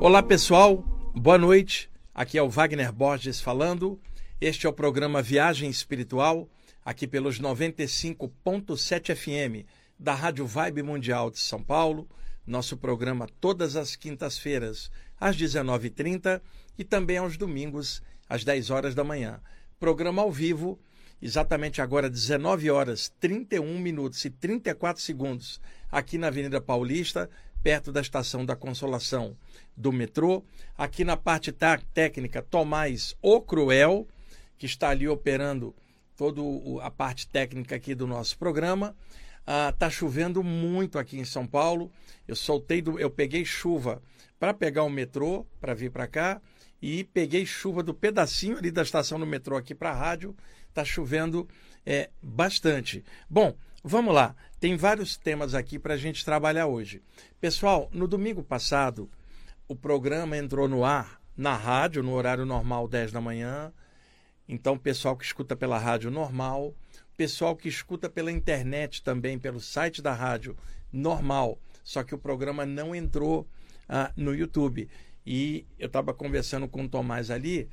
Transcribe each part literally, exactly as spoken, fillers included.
Olá pessoal, boa noite, aqui é o Wagner Borges falando, este é o programa Viagem Espiritual, aqui pelos noventa e cinco ponto sete F M da Rádio Vibe Mundial de São Paulo, nosso programa todas as quintas-feiras às dezenove e trinta e também aos domingos às dez horas da manhã. Programa ao vivo, exatamente agora dezenove horas, trinta e um minutos e trinta e quatro segundos, aqui na Avenida Paulista, perto da Estação da Consolação do metrô. Aqui na parte técnica, Tomás O Cruel, que está ali operando toda a parte técnica aqui do nosso programa. Está ah, chovendo muito aqui em São Paulo. Eu soltei, do, eu peguei chuva para pegar o metrô, para vir para cá, e peguei chuva do pedacinho ali da estação do metrô aqui para a rádio. Está chovendo é, bastante. Bom, vamos lá. Tem vários temas aqui para a gente trabalhar hoje. Pessoal, no domingo passado, o programa entrou no ar na rádio, no horário normal, dez da manhã. Então, pessoal que escuta pela rádio normal, pessoal que escuta pela internet também, pelo site da rádio normal. Só que o programa não entrou ah, no YouTube. E eu estava conversando com o Tomás ali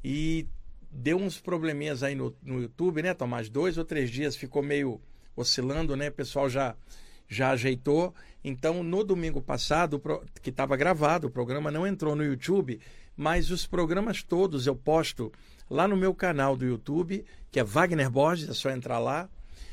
e deu uns probleminhas aí no, no YouTube, né, Tomás? Dois ou três dias ficou meio oscilando, né? O pessoal já, já ajeitou. Então, no domingo passado, que estava gravado, o programa não entrou no YouTube, mas os programas todos eu posto lá no meu canal do YouTube, que é Wagner Borges, é só entrar lá.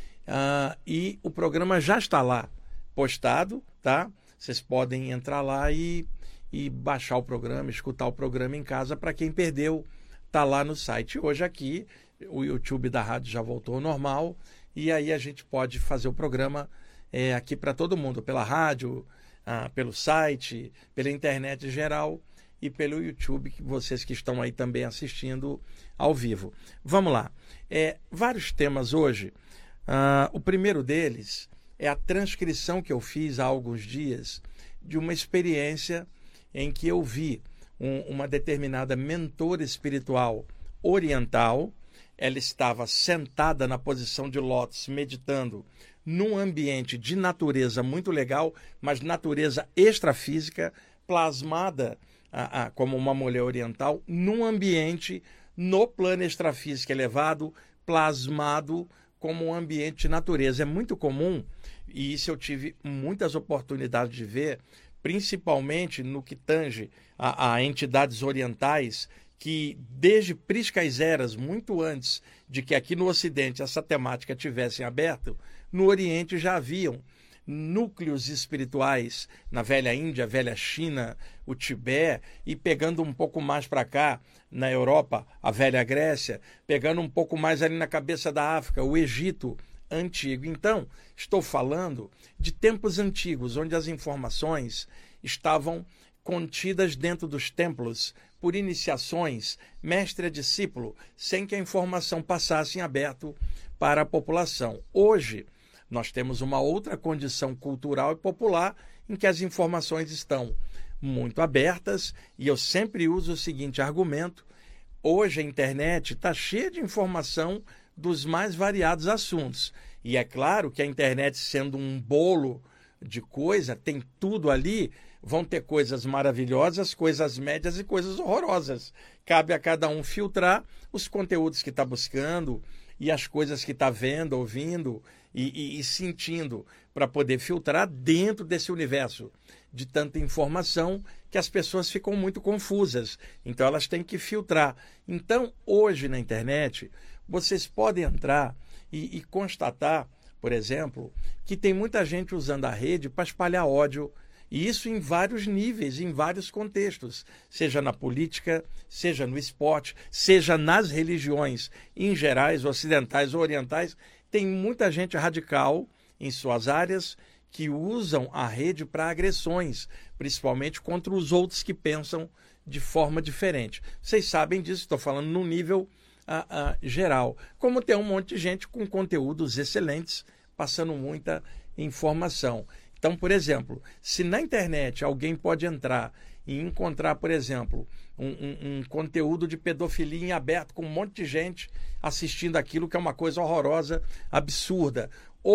Uh, e o programa já está lá postado, tá? Vocês podem entrar lá e, e baixar o programa, escutar o programa em casa. Para quem perdeu, tá lá no site. Hoje aqui, o YouTube da rádio já voltou ao normal, e aí a gente pode fazer o programa é, aqui para todo mundo, pela rádio, ah, pelo site, pela internet em geral e pelo YouTube, que vocês que estão aí também assistindo ao vivo. Vamos lá. É, vários temas hoje. Ah, o primeiro deles é a transcrição que eu fiz há alguns dias de uma experiência em que eu vi um, uma determinada mentora espiritual oriental. Ela estava sentada na posição de lótus, meditando num ambiente de natureza muito legal, mas natureza extrafísica, plasmada ah, ah, como uma mulher oriental, num ambiente no plano extrafísico elevado, plasmado como um ambiente de natureza. É muito comum, e isso eu tive muitas oportunidades de ver, principalmente no que tange a, a entidades orientais, que desde priscas eras, muito antes de que aqui no Ocidente essa temática tivesse aberto, no Oriente já haviam núcleos espirituais na velha Índia, velha China, o Tibete, e pegando um pouco mais para cá, na Europa, a velha Grécia, pegando um pouco mais ali na cabeça da África, o Egito antigo. Então, estou falando de tempos antigos, onde as informações estavam contidas dentro dos templos por iniciações, mestre a discípulo, sem que a informação passasse em aberto para a população. Hoje, nós temos uma outra condição cultural e popular em que as informações estão muito abertas, e eu sempre uso o seguinte argumento: hoje a internet está cheia de informação dos mais variados assuntos. E é claro que a internet, sendo um bolo de coisa, tem tudo ali. Vão ter coisas maravilhosas, coisas médias e coisas horrorosas. Cabe a cada um filtrar os conteúdos que está buscando e as coisas que está vendo, ouvindo e, e, e sentindo, para poder filtrar dentro desse universo de tanta informação que as pessoas ficam muito confusas. Então elas têm que filtrar. Então hoje na internet vocês podem entrar e, e constatar, por exemplo, que tem muita gente usando a rede para espalhar ódio. E isso em vários níveis, em vários contextos, seja na política, seja no esporte, seja nas religiões em gerais, ocidentais ou orientais. Tem muita gente radical em suas áreas que usam a rede para agressões, principalmente contra os outros que pensam de forma diferente. Vocês sabem disso, estou falando no nível ah, ah, geral. Como tem um monte de gente com conteúdos excelentes, passando muita informação. Então, por exemplo, se na internet alguém pode entrar e encontrar, por exemplo, um, um, um conteúdo de pedofilia em aberto com um monte de gente assistindo aquilo, que é uma coisa horrorosa, absurda, ou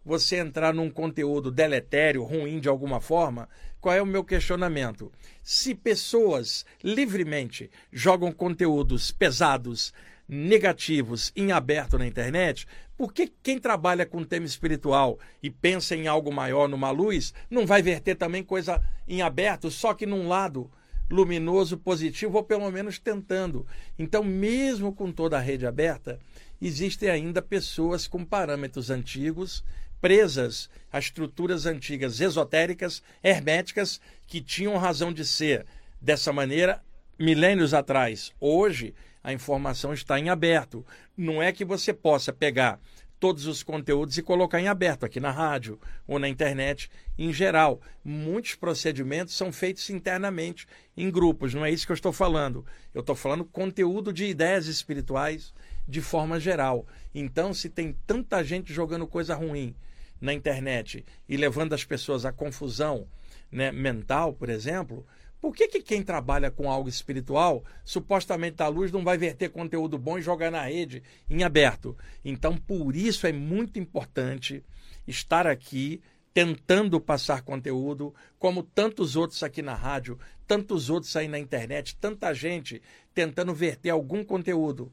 você entrar num conteúdo deletério, ruim de alguma forma, qual é o meu questionamento? Se pessoas livremente jogam conteúdos pesados, negativos, em aberto na internet, por que quem trabalha com tema espiritual e pensa em algo maior, numa luz, não vai verter também coisa em aberto, só que num lado luminoso, positivo, ou pelo menos tentando? Então, mesmo com toda a rede aberta, existem ainda pessoas com parâmetros antigos, presas a estruturas antigas esotéricas, herméticas, que tinham razão de ser dessa maneira milênios atrás. Hoje, a informação está em aberto. Não é que você possa pegar todos os conteúdos e colocar em aberto aqui na rádio ou na internet em geral. Muitos procedimentos são feitos internamente em grupos, não é isso que eu estou falando. Eu estou falando conteúdo de ideias espirituais de forma geral. Então, se tem tanta gente jogando coisa ruim na internet e levando as pessoas à confusão, né, mental, por exemplo, por que que quem trabalha com algo espiritual, supostamente à luz, não vai verter conteúdo bom e jogar na rede em aberto? Então, por isso é muito importante estar aqui tentando passar conteúdo, como tantos outros aqui na rádio, tantos outros aí na internet, tanta gente tentando verter algum conteúdo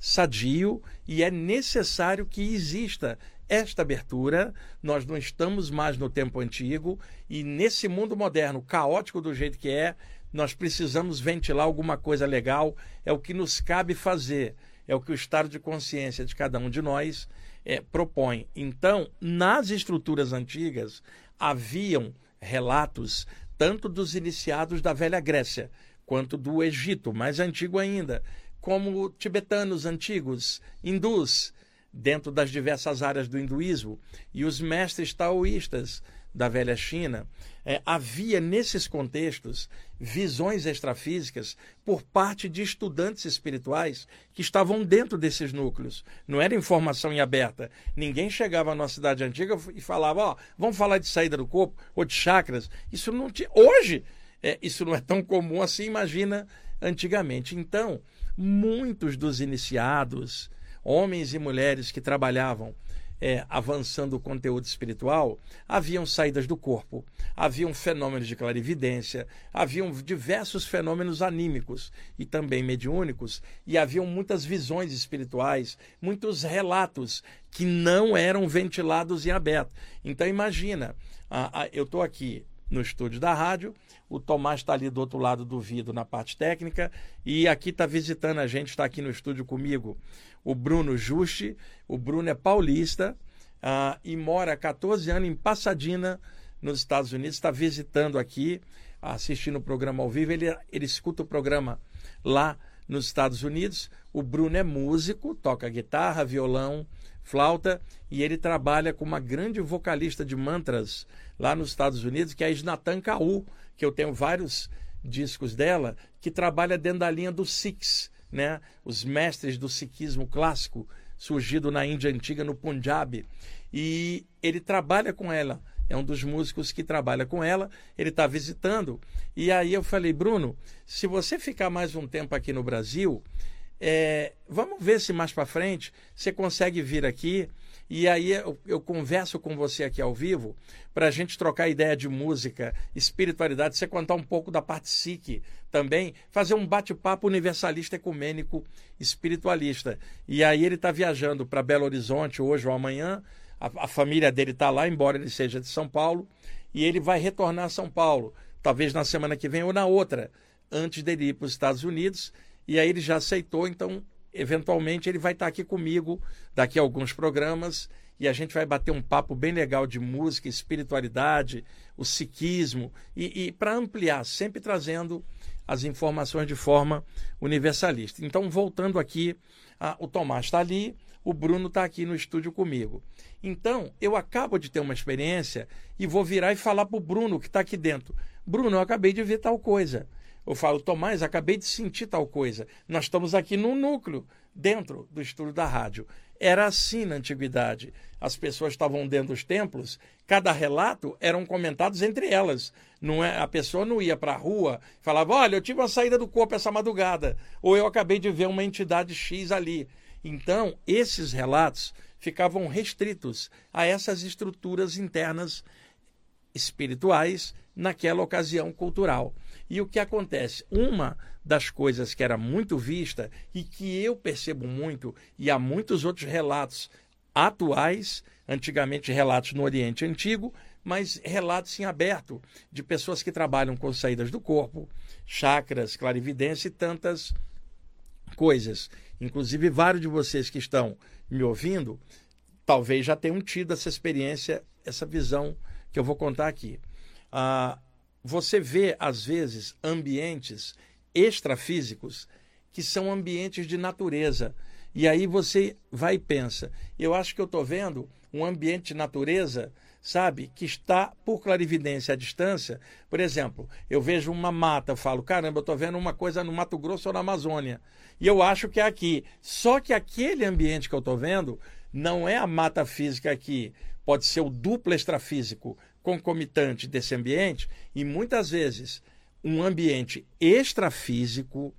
sadio, e é necessário que exista esta abertura. Nós não estamos mais no tempo antigo, e nesse mundo moderno, caótico do jeito que é, nós precisamos ventilar alguma coisa legal. É o que nos cabe fazer, é o que o estado de consciência de cada um de nós é, propõe. Então, nas estruturas antigas, haviam relatos tanto dos iniciados da velha Grécia, quanto do Egito, mais antigo ainda, como tibetanos antigos, hindus, dentro das diversas áreas do hinduísmo, e os mestres taoístas da velha China. É, havia nesses contextos visões extrafísicas por parte de estudantes espirituais que estavam dentro desses núcleos. Não era informação em aberta. Ninguém chegava na cidade antiga e falava, ó, vamos falar de saída do corpo ou de chakras. Isso não tinha. Hoje, é, isso não é tão comum assim, imagina antigamente. Então, muitos dos iniciados, homens e mulheres que trabalhavam é, avançando o conteúdo espiritual, haviam saídas do corpo, haviam fenômenos de clarividência, haviam diversos fenômenos anímicos e também mediúnicos, e haviam muitas visões espirituais, muitos relatos que não eram ventilados em aberto. Então imagina, a, a, eu estou aqui no estúdio da rádio, o Tomás está ali do outro lado do vidro na parte técnica, e aqui está visitando a gente, está aqui no estúdio comigo, o Bruno Juste. O Bruno é paulista uh, e mora há quatorze anos em Pasadena, nos Estados Unidos, está visitando aqui, assistindo o programa ao vivo. Ele, ele escuta o programa lá nos Estados Unidos. O Bruno é músico, toca guitarra, violão, flauta, e ele trabalha com uma grande vocalista de mantras lá nos Estados Unidos, que é a Snatan Kaur, que eu tenho vários discos dela, que trabalha dentro da linha do Sikhs, né? Os mestres do sikhismo clássico, surgido na Índia Antiga, no Punjab. E ele trabalha com ela, é um dos músicos que trabalha com ela, ele está visitando. E aí eu falei, Bruno, se você ficar mais um tempo aqui no Brasil, é, vamos ver se mais para frente você consegue vir aqui. E aí eu, eu converso com você aqui ao vivo para a gente trocar ideia de música, espiritualidade, você contar um pouco da parte psique também, fazer um bate-papo universalista, ecumênico, espiritualista. E aí ele está viajando para Belo Horizonte hoje ou amanhã, a, a família dele está lá, embora ele seja de São Paulo, e ele vai retornar a São Paulo, talvez na semana que vem ou na outra, antes dele ir para os Estados Unidos. E aí ele já aceitou, então eventualmente ele vai estar aqui comigo daqui a alguns programas, e a gente vai bater um papo bem legal de música, espiritualidade, o sikhismo, e, e para ampliar, sempre trazendo as informações de forma universalista. Então, voltando aqui, a, o Tomás está ali, o Bruno está aqui no estúdio comigo. Então, eu acabo de ter uma experiência e vou virar e falar para o Bruno, que está aqui dentro. Bruno, eu acabei de ver tal coisa. Eu falo, Tomás, acabei de sentir tal coisa. Nós estamos aqui no núcleo, dentro do estúdio da rádio. Era assim na antiguidade. As pessoas estavam dentro dos templos, cada relato eram comentados entre elas. Não é, a pessoa não ia para a rua e falava, olha, eu tive uma saída do corpo essa madrugada, ou eu acabei de ver uma entidade X ali. Então, esses relatos ficavam restritos a essas estruturas internas espirituais naquela ocasião cultural. E o que acontece? Uma das coisas que era muito vista e que eu percebo muito, e há muitos outros relatos atuais, antigamente relatos no Oriente Antigo, mas relatos em aberto de pessoas que trabalham com saídas do corpo, chakras, clarividência e tantas coisas. Inclusive, vários de vocês que estão me ouvindo, talvez já tenham tido essa experiência, essa visão que eu vou contar aqui. Ah, você vê, às vezes, ambientes extrafísicos que são ambientes de natureza. E aí você vai e pensa, eu acho que eu estou vendo um ambiente de natureza, sabe, que está por clarividência à distância. Por exemplo, eu vejo uma mata, eu falo, caramba, eu estou vendo uma coisa no Mato Grosso ou na Amazônia. E eu acho que é aqui. Só que aquele ambiente que eu estou vendo não é a mata física aqui. Pode ser o duplo extrafísico concomitante desse ambiente e muitas vezes um ambiente extrafísico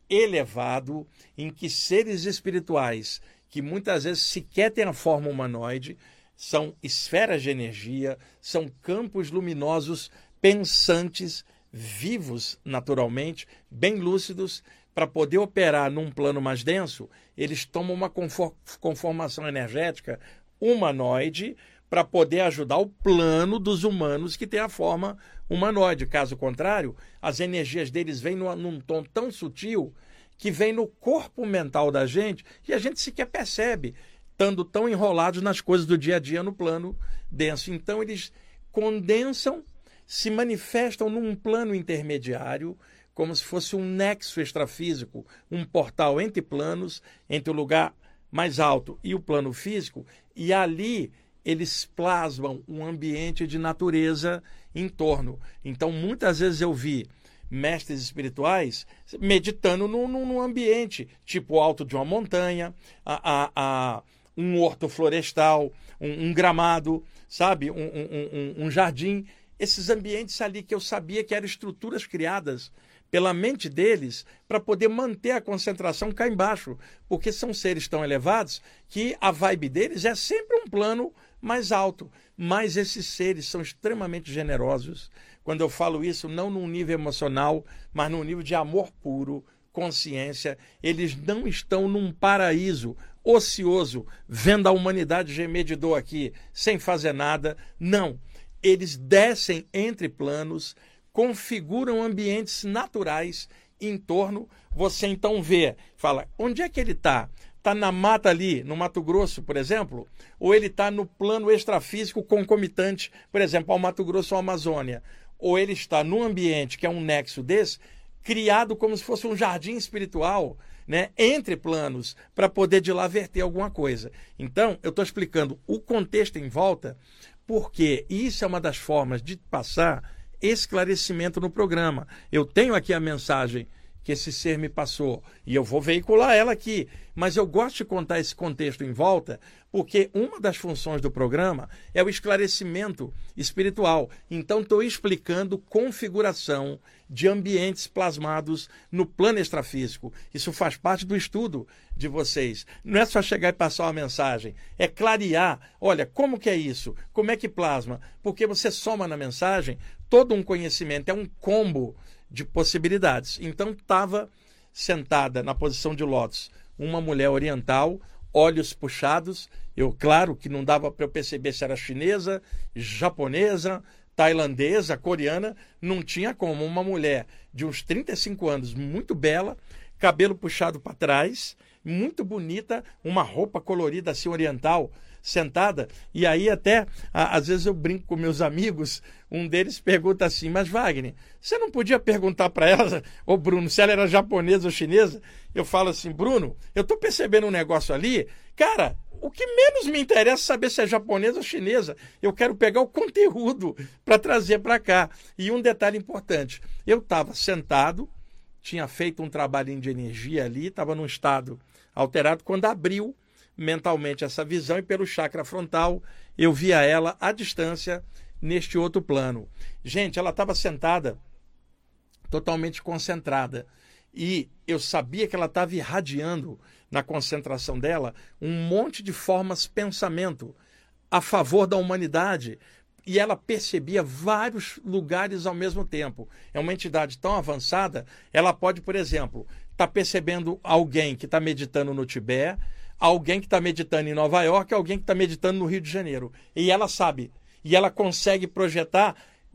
elevado em que seres espirituais, que muitas vezes sequer têm a forma humanoide, são esferas de energia, são campos luminosos, pensantes, vivos naturalmente, bem lúcidos, para poder operar num plano mais denso, eles tomam uma conformação energética humanoide para poder ajudar o plano dos humanos que tem a forma humanoide. Caso contrário, as energias deles vêm num, num tom tão sutil que vem no corpo mental da gente e a gente sequer percebe, estando tão enrolados nas coisas do dia a dia no plano denso. Então, eles condensam, se manifestam num plano intermediário, como se fosse um nexo extrafísico, um portal entre planos, entre o lugar mais alto e o plano físico, e ali eles plasmam um ambiente de natureza em torno. Então, muitas vezes eu vi mestres espirituais meditando num, num ambiente, tipo o alto de uma montanha, a, a, a, um horto florestal, um, um gramado, sabe? Um, um, um, um jardim. Esses ambientes ali que eu sabia que eram estruturas criadas pela mente deles para poder manter a concentração cá embaixo, porque são seres tão elevados que a vibe deles é sempre um plano mais alto. Mas esses seres são extremamente generosos. Quando eu falo isso, não num nível emocional, mas num nível de amor puro, consciência. Eles não estão num paraíso ocioso, vendo a humanidade gemer de dor aqui, sem fazer nada. Não. Eles descem entre planos, configuram ambientes naturais em torno. Você então vê, fala, onde é que ele está? Está na mata ali, no Mato Grosso, por exemplo? Ou ele está no plano extrafísico concomitante, por exemplo, ao Mato Grosso ou à Amazônia? Ou ele está num ambiente que é um nexo desse, criado como se fosse um jardim espiritual, né, entre planos, para poder de lá verter alguma coisa. Então, eu estou explicando o contexto em volta, porque isso é uma das formas de passar esclarecimento no programa. Eu tenho aqui a mensagem que esse ser me passou e eu vou veicular ela aqui, mas eu gosto de contar esse contexto em volta porque uma das funções do programa é o esclarecimento espiritual. Então estou explicando configuração de ambientes plasmados no plano extrafísico. Isso faz parte do estudo de vocês. Não é só chegar e passar uma mensagem, é clarear, olha, como que é isso? Como é que plasma? Porque você soma na mensagem todo um conhecimento, é um combo de possibilidades. Então estava sentada na posição de lótus uma mulher oriental, olhos puxados. Eu, claro que não dava para eu perceber se era chinesa, japonesa, tailandesa, coreana. Não tinha como. Uma mulher de uns trinta e cinco anos, muito bela, cabelo puxado para trás, muito bonita, uma roupa colorida assim oriental, sentada. E aí até, às vezes eu brinco com meus amigos, um deles pergunta assim, mas Wagner, você não podia perguntar para ela, ô Bruno, se ela era japonesa ou chinesa? Eu falo assim, Bruno, eu estou percebendo um negócio ali, cara, o que menos me interessa é saber se é japonesa ou chinesa. Eu quero pegar o conteúdo para trazer para cá. E um detalhe importante, eu estava sentado, tinha feito um trabalhinho de energia ali, estava num estado alterado, quando abriu mentalmente essa visão e pelo chakra frontal eu via ela à distância neste outro plano. Gente, ela estava sentada totalmente concentrada E eu sabia que ela estava irradiando na concentração dela um monte de formas pensamento a favor da humanidade. E ela percebia vários lugares ao mesmo tempo. É uma entidade tão avançada, ela pode, por exemplo, estar tá percebendo alguém que está meditando no Tibete, alguém que está meditando em Nova York, alguém que está meditando no Rio de Janeiro. E ela sabe. E ela consegue projetar,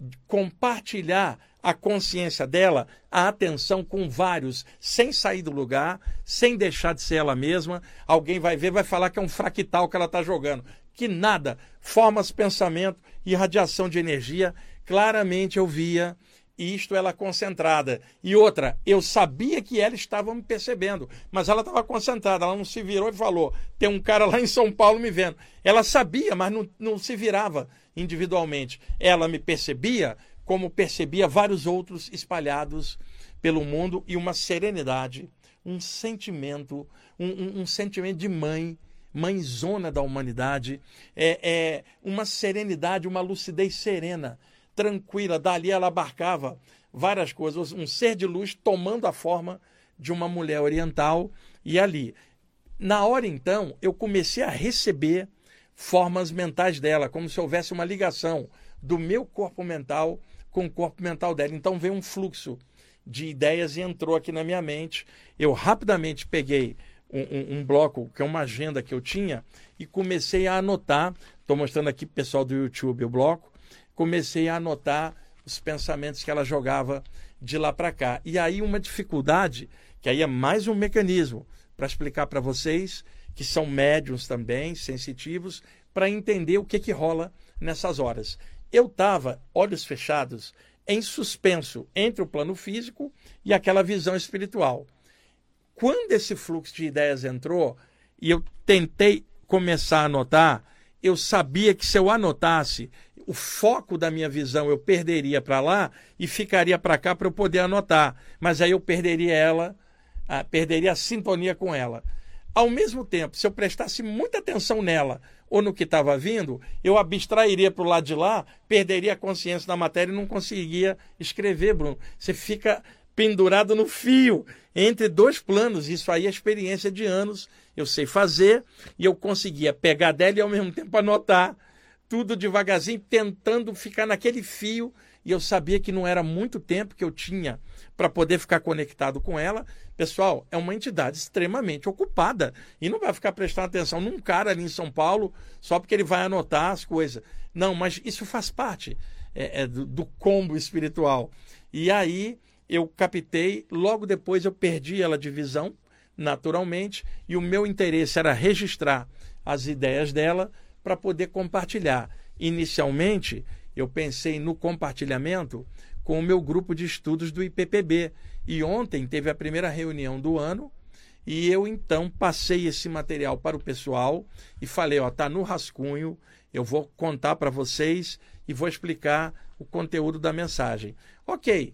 compartilhar a consciência dela, a atenção com vários, sem sair do lugar, sem deixar de ser ela mesma. Alguém vai ver, vai falar que é um fractal que ela está jogando. Que nada, formas, pensamento e radiação de energia, claramente eu via isto, ela concentrada. E outra, eu sabia que ela estava me percebendo, mas ela estava concentrada, ela não se virou e falou, tem um cara lá em São Paulo me vendo. Ela sabia, mas não, não se virava individualmente. Ela me percebia como percebia vários outros espalhados pelo mundo, e uma serenidade, um sentimento, um, um, um sentimento de mãe, mãezona da humanidade, é, é uma serenidade, uma lucidez serena, tranquila. Dali ela abarcava várias coisas, um ser de luz tomando a forma de uma mulher oriental. E ali, na hora então, eu comecei a receber formas mentais dela, como se houvesse uma ligação do meu corpo mental com o corpo mental dela. Então veio um fluxo de ideias e entrou aqui na minha mente. Eu rapidamente peguei Um, um, um bloco, que é uma agenda que eu tinha, e comecei a anotar. Estou mostrando aqui para o pessoal do YouTube o bloco. Comecei a anotar os pensamentos que ela jogava de lá para cá. E aí uma dificuldade, que aí é mais um mecanismo para explicar para vocês, que são médiums também, sensitivos, para entender o que, que rola nessas horas. Eu estava, olhos fechados, em suspenso entre o plano físico e aquela visão espiritual. Quando esse fluxo de ideias entrou e eu tentei começar a anotar, eu sabia que se eu anotasse, o foco da minha visão eu perderia para lá e ficaria para cá para eu poder anotar. Mas aí eu perderia ela, ah, perderia a sintonia com ela. Ao mesmo tempo, se eu prestasse muita atenção nela ou no que estava vindo, eu abstrairia para o lado de lá, perderia a consciência da matéria e não conseguiria escrever, Bruno. Você fica pendurado no fio, entre dois planos. Isso aí é experiência de anos, eu sei fazer, e eu conseguia pegar dela e ao mesmo tempo anotar, tudo devagarzinho, tentando ficar naquele fio, e eu sabia que não era muito tempo que eu tinha para poder ficar conectado com ela. Pessoal, é uma entidade extremamente ocupada, e não vai ficar prestando atenção num cara ali em São Paulo, só porque ele vai anotar as coisas. Não, mas isso faz parte é, é, do, do combo espiritual. E aí eu captei, logo depois eu perdi ela de visão, naturalmente, e o meu interesse era registrar as ideias dela para poder compartilhar. Inicialmente, eu pensei no compartilhamento com o meu grupo de estudos do I P P B, e ontem teve a primeira reunião do ano, e eu então passei esse material para o pessoal e falei, ó, tá no rascunho, eu vou contar para vocês e vou explicar o conteúdo da mensagem. Ok.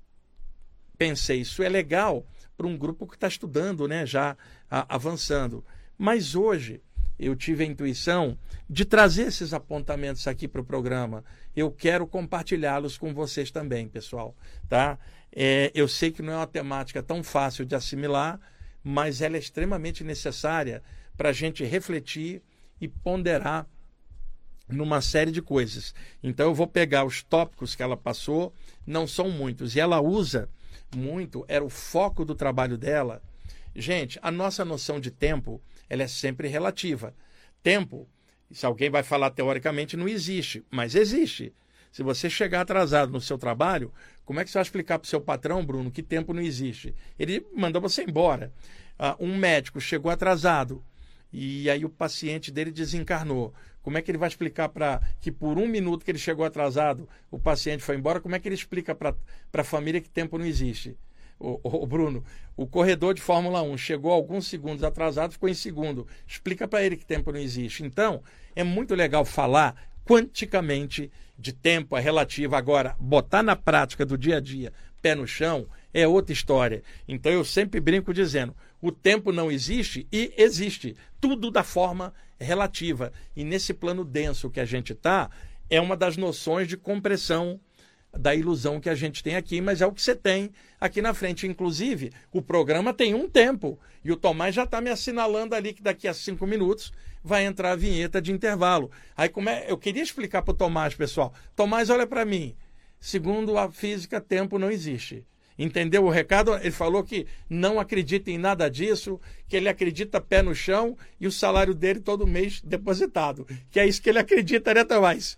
Pensei, isso é legal para um grupo que está estudando, né, já a, avançando. Mas hoje eu tive a intuição de trazer esses apontamentos aqui para o programa. Eu quero compartilhá-los com vocês também, pessoal. Tá? É, eu sei que não é uma temática tão fácil de assimilar, mas ela é extremamente necessária para a gente refletir e ponderar numa série de coisas. Então eu vou pegar os tópicos que ela passou, não são muitos, e ela usa muito, era o foco do trabalho dela. Gente, a nossa noção de tempo, ela é sempre relativa. Tempo, se alguém vai falar teoricamente, não existe, mas existe. Se você chegar atrasado no seu trabalho, como é que você vai explicar para o seu patrão, Bruno, que tempo não existe? Ele manda você embora. Uh, um médico chegou atrasado e aí o paciente dele desencarnou. Como é que ele vai explicar para que por um minuto que ele chegou atrasado, o paciente foi embora? Como é que ele explica para a família que tempo não existe? O, o, o Bruno, o corredor de Fórmula um chegou alguns segundos atrasado, ficou em segundo. Explica para ele que tempo não existe. Então, é muito legal falar quanticamente de tempo, é relativo. Agora, botar na prática do dia a dia, pé no chão, é outra história. Então, eu sempre brinco dizendo, o tempo não existe e existe. Tudo da forma relativa. E nesse plano denso que a gente está, é uma das noções de compressão da ilusão que a gente tem aqui, mas é o que você tem aqui na frente. Inclusive, o programa tem um tempo, e o Tomás já está me assinalando ali que daqui a cinco minutos vai entrar a vinheta de intervalo. Aí como é, eu queria explicar para o Tomás, pessoal. Tomás, olha para mim. Segundo a física, tempo não existe. Entendeu o recado? Ele falou que não acredita em nada disso, que ele acredita pé no chão e o salário dele todo mês depositado. Que é isso que ele acredita, né, Tomás?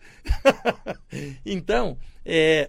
Então, é,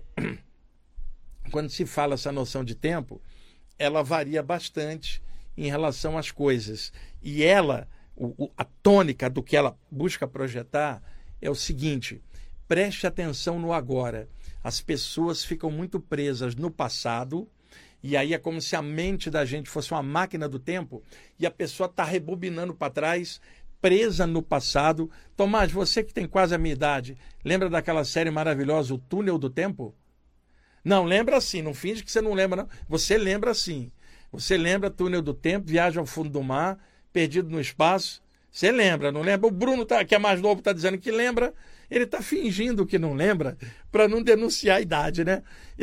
quando se fala essa noção de tempo, ela varia bastante em relação às coisas. E ela, o, o, a tônica do que ela busca projetar é o seguinte: preste atenção no agora. As pessoas ficam muito presas no passado, e aí é como se a mente da gente fosse uma máquina do tempo, e a pessoa está rebobinando para trás, presa no passado. Tomás, você que tem quase a minha idade, lembra daquela série maravilhosa, O Túnel do Tempo? Não, lembra sim, não finge que você não lembra, não. Você lembra sim. Você lembra Túnel do Tempo, Viagem ao Fundo do Mar, Perdido no Espaço. Você lembra, não lembra? O Bruno, tá, que é mais novo, está dizendo que lembra. Ele está fingindo que não lembra para não denunciar a idade, né?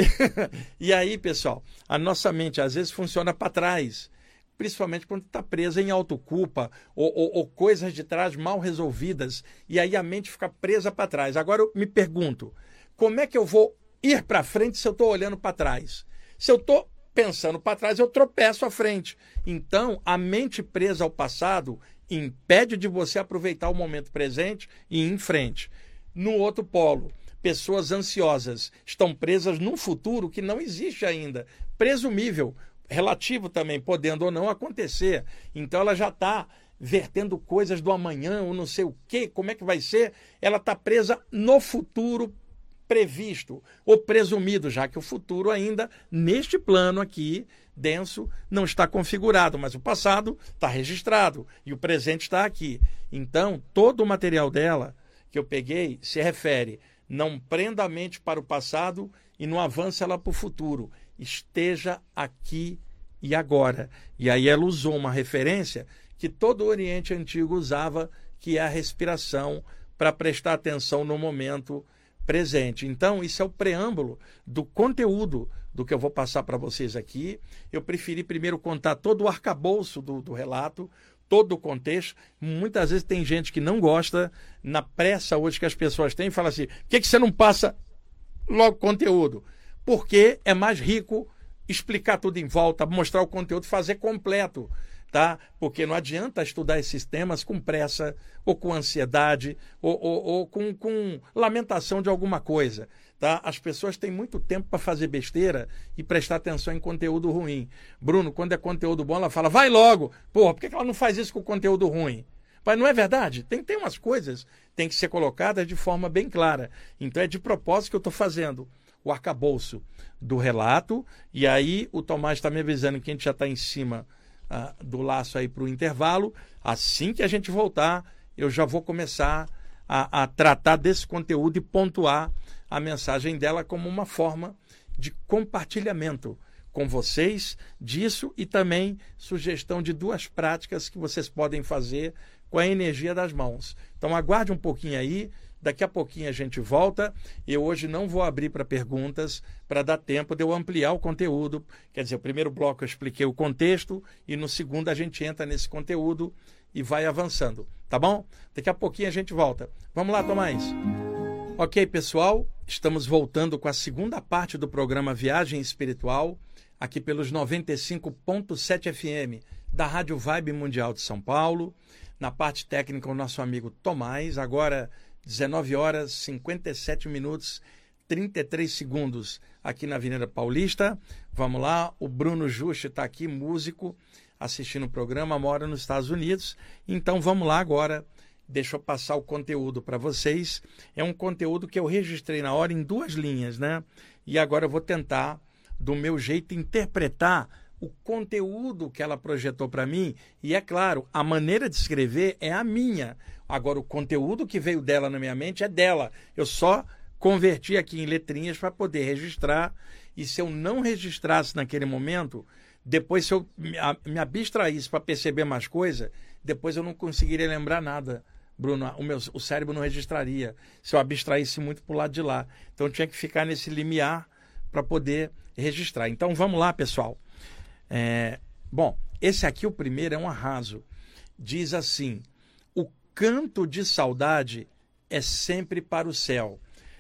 E aí, pessoal, a nossa mente às vezes funciona para trás, principalmente quando está presa em autoculpa ou, ou, ou coisas de trás mal resolvidas, e aí a mente fica presa para trás. Agora eu me pergunto, como é que eu vou ir para frente se eu estou olhando para trás? Se eu estou pensando para trás, eu tropeço à frente. Então, a mente presa ao passado impede de você aproveitar o momento presente e ir em frente. No outro polo, pessoas ansiosas estão presas num futuro que não existe ainda, presumível, relativo também, podendo ou não acontecer. Então ela já está vertendo coisas do amanhã, ou não sei o quê, como é que vai ser. Ela está presa no futuro previsto ou presumido, já que o futuro ainda, neste plano aqui, denso, não está configurado, mas o passado está registrado e o presente está aqui. Então, todo o material dela que eu peguei se refere, não prenda a mente para o passado e não avance ela para o futuro. Esteja aqui e agora. E aí ela usou uma referência que todo o Oriente Antigo usava, que é a respiração, para prestar atenção no momento presente. Então, isso é o preâmbulo do conteúdo do que eu vou passar para vocês aqui. Eu preferi primeiro contar todo o arcabouço do, do relato, todo o contexto. Muitas vezes tem gente que não gosta, na pressa hoje que as pessoas têm, fala assim, por que, que você não passa logo conteúdo? Porque é mais rico explicar tudo em volta, mostrar o conteúdo, fazer completo, tá? Porque não adianta estudar esses temas com pressa, ou com ansiedade, ou, ou, ou com, com lamentação de alguma coisa. Tá? As pessoas têm muito tempo para fazer besteira e prestar atenção em conteúdo ruim. Bruno, quando é conteúdo bom, ela fala, vai logo. Porra, por que ela não faz isso com conteúdo ruim? Mas não é verdade? Tem, tem umas coisas tem que ser colocadas de forma bem clara. Então é de propósito que eu estou fazendo o arcabouço do relato. E aí o Tomás está me avisando que a gente já está em cima ah, do laço aí para o intervalo. Assim que a gente voltar, eu já vou começar a, a tratar desse conteúdo e pontuar a mensagem dela como uma forma de compartilhamento com vocês disso e também sugestão de duas práticas que vocês podem fazer com a energia das mãos. Então aguarde um pouquinho aí, daqui a pouquinho a gente volta. Eu hoje não vou abrir para perguntas para dar tempo de eu ampliar o conteúdo. Quer dizer, o primeiro bloco eu expliquei o contexto e no segundo a gente entra nesse conteúdo e vai avançando, tá bom? Daqui a pouquinho a gente volta. Vamos lá, Tomás. Ok, pessoal, estamos voltando com a segunda parte do programa Viagem Espiritual, aqui pelos noventa e cinco ponto sete F M da Rádio Vibe Mundial de São Paulo. Na parte técnica, o nosso amigo Tomás, agora dezenove horas, cinquenta e sete minutos, trinta e três segundos, aqui na Avenida Paulista. Vamos lá, o Bruno Juste está aqui, músico, assistindo o programa, mora nos Estados Unidos. Então vamos lá agora. Deixa eu passar o conteúdo para vocês. É um conteúdo que eu registrei na hora em duas linhas, né? E agora eu vou tentar, do meu jeito, interpretar o conteúdo que ela projetou para mim. E é claro, a maneira de escrever é a minha. Agora, o conteúdo que veio dela na minha mente é dela. Eu só converti aqui em letrinhas para poder registrar. E se eu não registrasse naquele momento, depois se eu me abstraísse para perceber mais coisa, depois eu não conseguiria lembrar nada Bruno, o, meu, o cérebro não registraria se eu abstraísse muito para o lado de lá. Então tinha que ficar nesse limiar para poder registrar. Então vamos lá, pessoal. É, bom, esse aqui, o primeiro, é um arraso. Diz assim: o canto de saudade é sempre para o céu.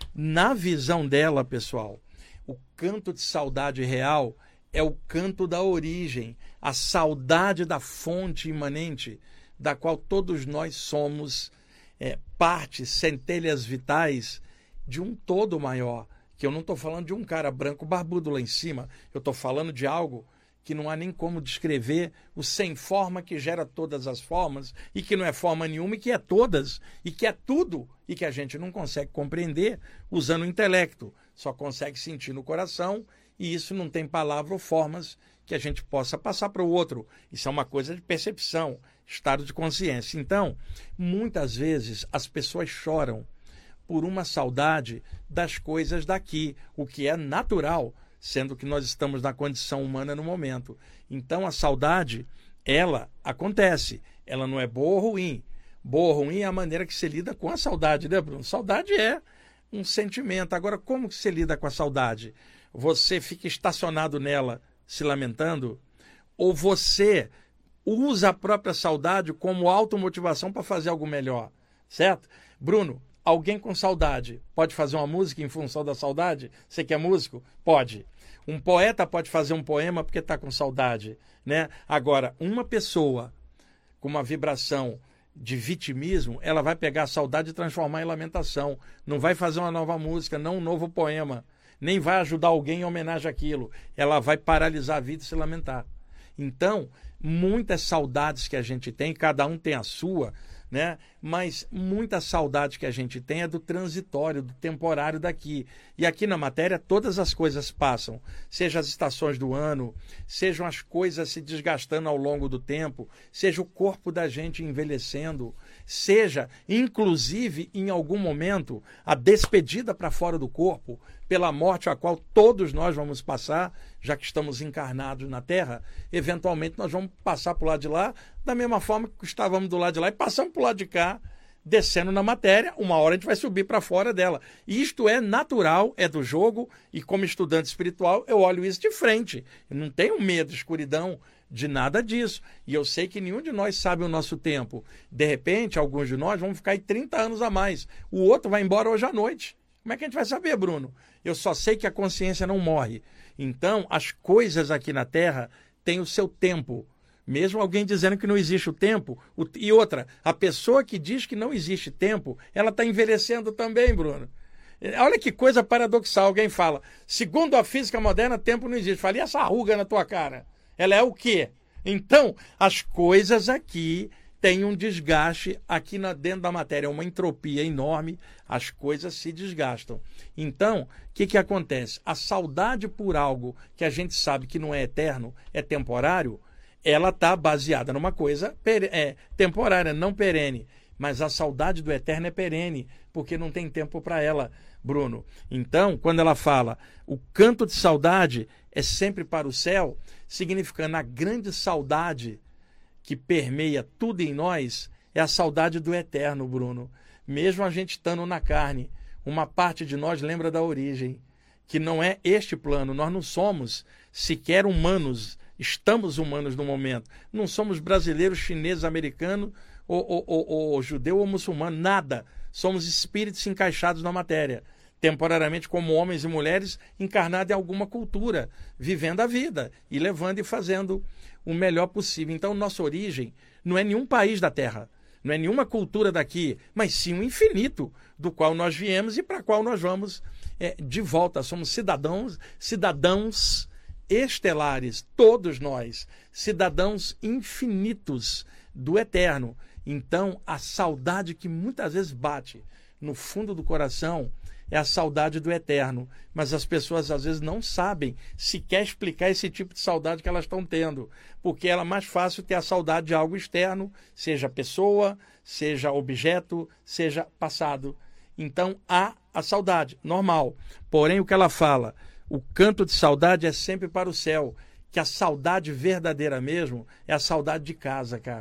Na visão dela, pessoal, o canto de saudade real é o canto da origem, a saudade da fonte imanente, da qual todos nós somos é, partes, centelhas vitais de um todo maior. Que eu não estou falando de um cara branco barbudo lá em cima, eu estou falando de algo que não há nem como descrever, o sem forma que gera todas as formas, e que não é forma nenhuma, e que é todas, e que é tudo, e que a gente não consegue compreender usando o intelecto, só consegue sentir no coração, e isso não tem palavra ou formas que a gente possa passar para o outro. Isso é uma coisa de percepção, estado de consciência. Então, muitas vezes as pessoas choram por uma saudade das coisas daqui, o que é natural, sendo que nós estamos na condição humana no momento. Então, a saudade, ela acontece. Ela não é boa ou ruim. Boa ou ruim é a maneira que se lida com a saudade, né, Bruno? Saudade é um sentimento. Agora, como que se lida com a saudade? Você fica estacionado nela, se lamentando? Ou você usa a própria saudade como automotivação para fazer algo melhor? Certo? Bruno, alguém com saudade pode fazer uma música em função da saudade? Você que é músico? Pode. Um poeta pode fazer um poema porque está com saudade, né? Agora, uma pessoa com uma vibração de vitimismo, ela vai pegar a saudade e transformar em lamentação. Não vai fazer uma nova música, não um novo poema. Nem vai ajudar alguém em homenagem àquilo. Ela vai paralisar a vida e se lamentar. Então, muitas saudades que a gente tem, cada um tem a sua, né? Mas muita saudade que a gente tem é do transitório, do temporário daqui. E aqui na matéria todas as coisas passam, seja as estações do ano, sejam as coisas se desgastando ao longo do tempo, seja o corpo da gente envelhecendo, seja, inclusive, em algum momento, a despedida para fora do corpo, pela morte a qual todos nós vamos passar, já que estamos encarnados na Terra, eventualmente nós vamos passar para o lado de lá, da mesma forma que estávamos do lado de lá e passamos para o lado de cá, descendo na matéria, uma hora a gente vai subir para fora dela. E isto é natural, é do jogo, e como estudante espiritual, eu olho isso de frente. Eu não tenho medo, escuridão, de nada disso. E eu sei que nenhum de nós sabe o nosso tempo. De repente, alguns de nós vão ficar aí trinta anos a mais. O outro vai embora hoje à noite. Como é que a gente vai saber, Bruno? Eu só sei que a consciência não morre. Então, as coisas aqui na Terra têm o seu tempo. Mesmo alguém dizendo que não existe o tempo. O... E outra, a pessoa que diz que não existe tempo, ela está envelhecendo também, Bruno. Olha que coisa paradoxal. Alguém fala, segundo a física moderna, tempo não existe. Fala, e essa ruga na tua cara? Ela é o quê? Então, as coisas aqui têm um desgaste aqui na, dentro da matéria, uma entropia enorme, as coisas se desgastam. Então, o que, que acontece? A saudade por algo que a gente sabe que não é eterno, é temporário, ela está baseada numa coisa é, temporária, não perene. Mas a saudade do eterno é perene, porque não tem tempo para ela, Bruno. Então, quando ela fala, o canto de saudade é sempre para o céu, significando a grande saudade que permeia tudo em nós, é a saudade do eterno, Bruno. Mesmo a gente estando na carne, uma parte de nós lembra da origem, que não é este plano. Nós não somos sequer humanos, estamos humanos no momento. Não somos brasileiros, chineses, americanos, ou, ou, ou, ou judeu ou muçulmano, nada. Somos espíritos encaixados na matéria, temporariamente como homens e mulheres encarnados em alguma cultura, vivendo a vida e levando e fazendo o melhor possível. Então, nossa origem não é nenhum país da Terra, não é nenhuma cultura daqui, mas sim um infinito do qual nós viemos e para qual nós vamos é, de volta. Somos cidadãos, cidadãos estelares, todos nós, cidadãos infinitos do eterno. Então, a saudade que muitas vezes bate no fundo do coração é a saudade do eterno. Mas as pessoas às vezes não sabem sequer explicar esse tipo de saudade que elas estão tendo, porque é mais fácil ter a saudade de algo externo, seja pessoa, seja objeto, seja passado. Então, há a saudade, normal. Porém, o que ela fala, o canto de saudade é sempre para o céu, que a saudade verdadeira mesmo é a saudade de casa, cara.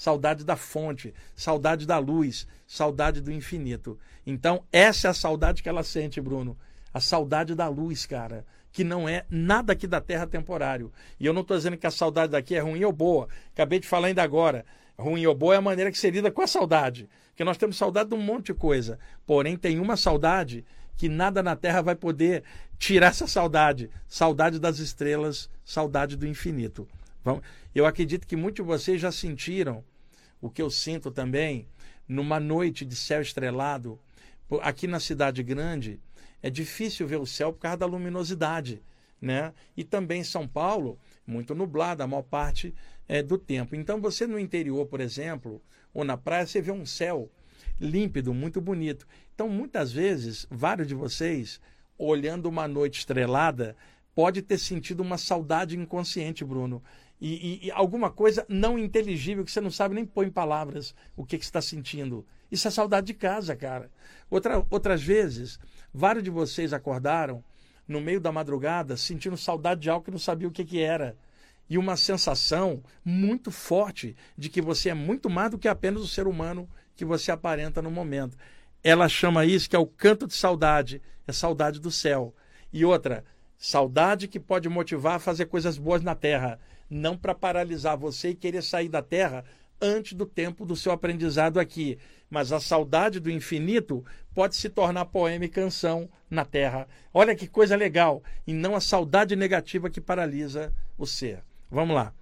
saudade da fonte, saudade da luz, saudade do infinito. Então, essa é a saudade que ela sente, Bruno. A saudade da luz, cara, que não é nada aqui da Terra temporário. E eu não estou dizendo que a saudade daqui é ruim ou boa. Acabei de falar ainda agora. Ruim ou boa é a maneira que se lida com a saudade. Porque nós temos saudade de um monte de coisa. Porém, tem uma saudade que nada na Terra vai poder tirar essa saudade. Saudade das estrelas, saudade do infinito. Eu acredito que muitos de vocês já sentiram o que eu sinto também numa noite de céu estrelado. Aqui na cidade grande é difícil ver o céu por causa da luminosidade, né? E também em São Paulo, muito nublado a maior parte é, do tempo. Então você no interior, por exemplo, ou na praia, você vê um céu límpido, muito bonito. Então muitas vezes, vários de vocês, olhando uma noite estrelada, pode ter sentido uma saudade inconsciente, Bruno. E, e, e alguma coisa não inteligível que você não sabe nem pôr em palavras o que, que você está sentindo. Isso é saudade de casa, cara. Outra, outras vezes, vários de vocês acordaram no meio da madrugada sentindo saudade de algo que não sabia o que, que era. E uma sensação muito forte de que você é muito mais do que apenas o ser humano que você aparenta no momento. Ela chama isso que é o canto de saudade, é saudade do céu. E outra, saudade que pode motivar a fazer coisas boas na Terra, não para paralisar você e querer sair da Terra antes do tempo do seu aprendizado aqui. Mas a saudade do infinito pode se tornar poema e canção na Terra. Olha que coisa legal. E não a saudade negativa que paralisa o ser. Vamos lá.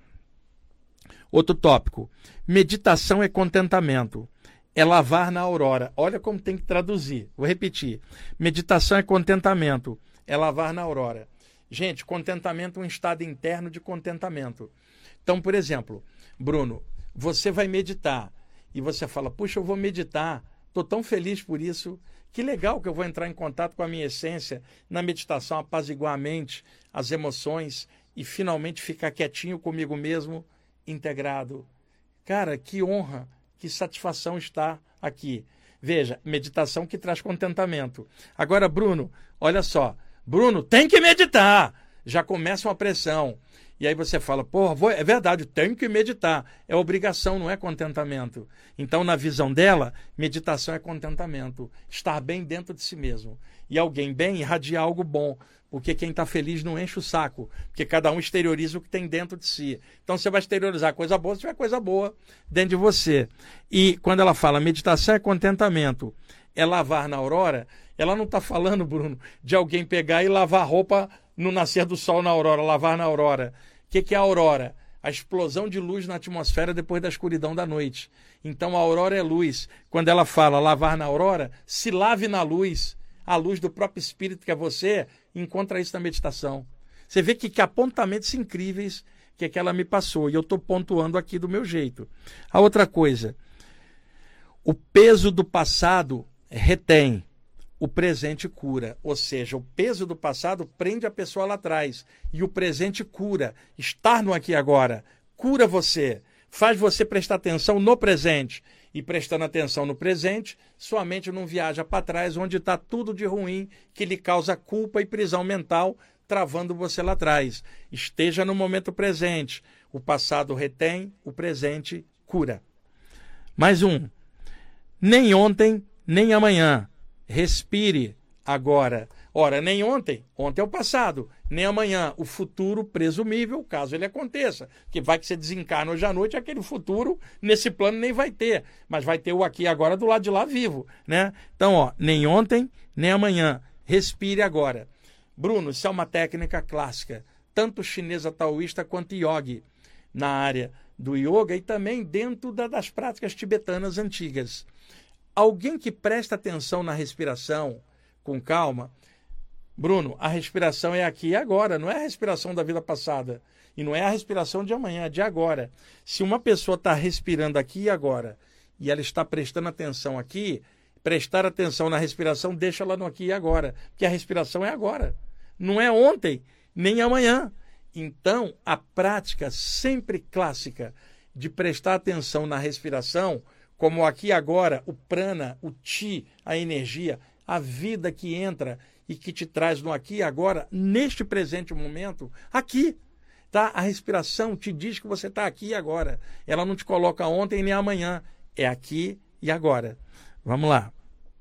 Outro tópico. Meditação é contentamento. É lavar na aurora. Olha como tem que traduzir. Vou repetir. Meditação é contentamento. É lavar na aurora. Gente, contentamento é um estado interno de contentamento. Então, por exemplo, Bruno, você vai meditar e você fala, puxa, eu vou meditar, estou tão feliz por isso, que legal que eu vou entrar em contato com a minha essência na meditação, apaziguar a mente, as emoções e finalmente ficar quietinho comigo mesmo, integrado. Cara, que honra, que satisfação estar aqui. Veja, meditação que traz contentamento. Agora, Bruno, olha só, Bruno, tem que meditar. Já começa uma pressão. E aí você fala, porra, é verdade, tenho que meditar. É obrigação, não é contentamento. Então, na visão dela, meditação é contentamento. Estar bem dentro de si mesmo. E alguém bem irradiar algo bom. Porque quem está feliz não enche o saco. Porque cada um exterioriza o que tem dentro de si. Então, você vai exteriorizar coisa boa se tiver coisa boa dentro de você. E quando ela fala meditação é contentamento, é lavar na aurora, ela não está falando, Bruno, de alguém pegar e lavar roupa no nascer do sol na aurora, lavar na aurora. O que, que é a aurora? A explosão de luz na atmosfera depois da escuridão da noite. Então a aurora é luz. Quando ela fala lavar na aurora, se lave na luz. A luz do próprio espírito que é você, encontra isso na meditação. Você vê que, que apontamentos incríveis que, que ela me passou. E eu estou pontuando aqui do meu jeito. A outra coisa, o peso do passado retém. O presente cura, ou seja, o peso do passado prende a pessoa lá atrás e o presente cura. Estar no aqui e agora cura você, faz você prestar atenção no presente e prestando atenção no presente, sua mente não viaja para trás onde está tudo de ruim que lhe causa culpa e prisão mental, travando você lá atrás. Esteja no momento presente, o passado retém, o presente cura. Mais um, nem ontem, nem amanhã. Respire agora. Ora, nem ontem, ontem é o passado, nem amanhã, o futuro presumível, caso ele aconteça. Que vai que você desencarna hoje à noite, aquele futuro nesse plano nem vai ter, mas vai ter o aqui e agora do lado de lá vivo, né? Então, ó, nem ontem, nem amanhã, respire agora. Bruno, isso é uma técnica clássica, tanto chinesa taoísta quanto yogi, na área do yoga e também dentro da, das práticas tibetanas antigas. Alguém que presta atenção na respiração com calma, Bruno, a respiração é aqui e agora, não é a respiração da vida passada e não é a respiração de amanhã, é de agora. Se uma pessoa está respirando aqui e agora e ela está prestando atenção aqui, prestar atenção na respiração deixa ela no aqui e agora, porque a respiração é agora, não é ontem nem amanhã. Então, a prática sempre clássica de prestar atenção na respiração, como aqui e agora, o prana, o chi, a energia, a vida que entra e que te traz no aqui e agora, neste presente momento, aqui. Tá? A respiração te diz que você está aqui e agora. Ela não te coloca ontem nem amanhã. É aqui e agora. Vamos lá.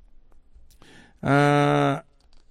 Ah,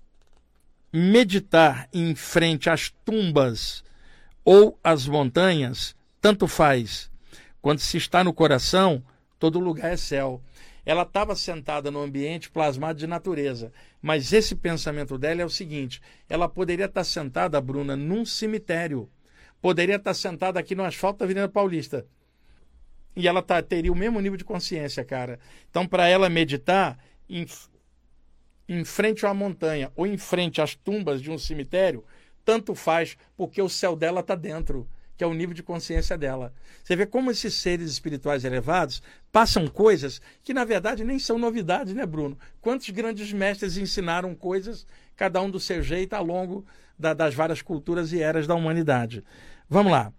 meditar em frente às tumbas ou às montanhas, tanto faz. Quando se está no coração, todo lugar é céu. Ela estava sentada no ambiente plasmado de natureza, mas esse pensamento dela é o seguinte: ela poderia estar sentada, Bruna, num cemitério, poderia estar sentada aqui no asfalto da Avenida Paulista, e ela tá, teria o mesmo nível de consciência, cara. Então, para ela meditar em, em frente a uma montanha ou em frente às tumbas de um cemitério, tanto faz, porque o céu dela está dentro, que é o nível de consciência dela. Você vê como esses seres espirituais elevados passam coisas que, na verdade, nem são novidades, né, Bruno? Quantos grandes mestres ensinaram coisas, cada um do seu jeito, ao longo da, das várias culturas e eras da humanidade. Vamos lá.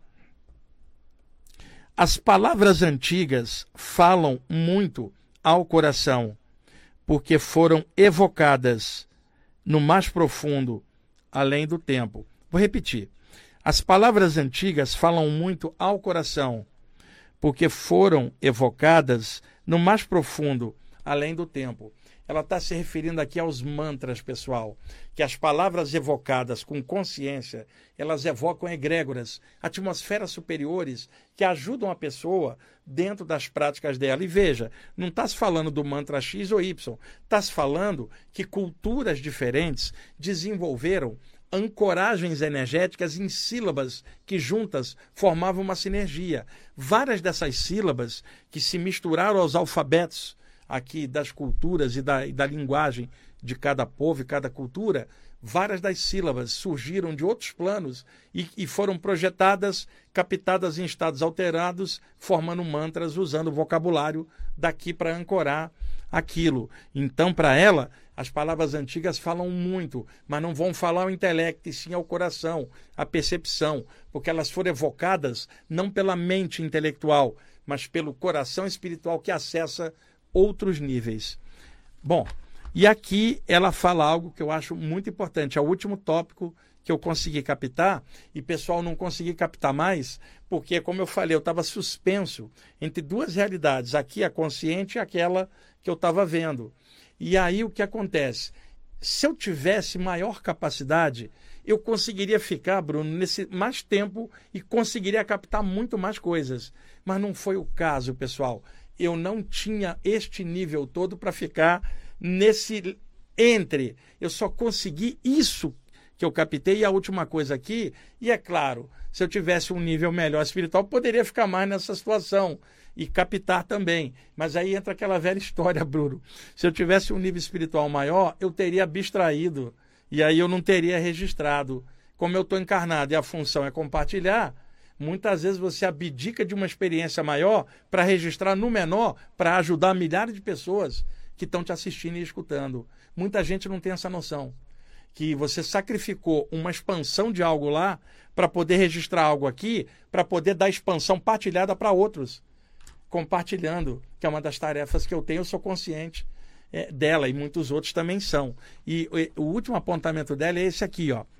As palavras antigas falam muito ao coração, porque foram evocadas no mais profundo, além do tempo. Vou repetir. As palavras antigas falam muito ao coração, porque foram evocadas no mais profundo, além do tempo. Ela está se referindo aqui aos mantras, pessoal, que as palavras evocadas com consciência, elas evocam egrégoras, atmosferas superiores que ajudam a pessoa dentro das práticas dela. E veja, não está se falando do mantra X ou Y, está se falando que culturas diferentes desenvolveram ancoragens energéticas em sílabas que juntas formavam uma sinergia. Várias dessas sílabas que se misturaram aos alfabetos aqui das culturas e da, e da linguagem de cada povo e cada cultura, várias das sílabas surgiram de outros planos e, e foram projetadas, captadas em estados alterados, formando mantras, usando o vocabulário daqui para ancorar aquilo. Então, para ela, as palavras antigas falam muito, mas não vão falar ao intelecto, e sim ao coração, à percepção, porque elas foram evocadas não pela mente intelectual, mas pelo coração espiritual que acessa outros níveis. Bom, e aqui ela fala algo que eu acho muito importante, é o último tópico que eu consegui captar, e pessoal, não consegui captar mais, porque, como eu falei, eu estava suspenso entre duas realidades, aqui a consciente e aquela que eu estava vendo. E aí o que acontece? Se eu tivesse maior capacidade, eu conseguiria ficar, Bruno, nesse mais tempo e conseguiria captar muito mais coisas. Mas não foi o caso, pessoal. Eu não tinha este nível todo para ficar nesse entre. Eu só consegui isso que eu captei. E a última coisa aqui, e é claro, se eu tivesse um nível melhor espiritual, poderia ficar mais nessa situação e captar também. Mas aí entra aquela velha história, Bruno. Se eu tivesse um nível espiritual maior, eu teria abstraído. E aí eu não teria registrado. Como eu estou encarnado e a função é compartilhar, muitas vezes você abdica de uma experiência maior para registrar no menor, para ajudar milhares de pessoas que estão te assistindo e escutando. Muita gente não tem essa noção. Que você sacrificou uma expansão de algo lá para poder registrar algo aqui, para poder dar expansão partilhada para outros. Compartilhando, que é uma das tarefas que eu tenho, eu sou consciente é, dela, e muitos outros também são. E, e o último apontamento dela é esse aqui, ó.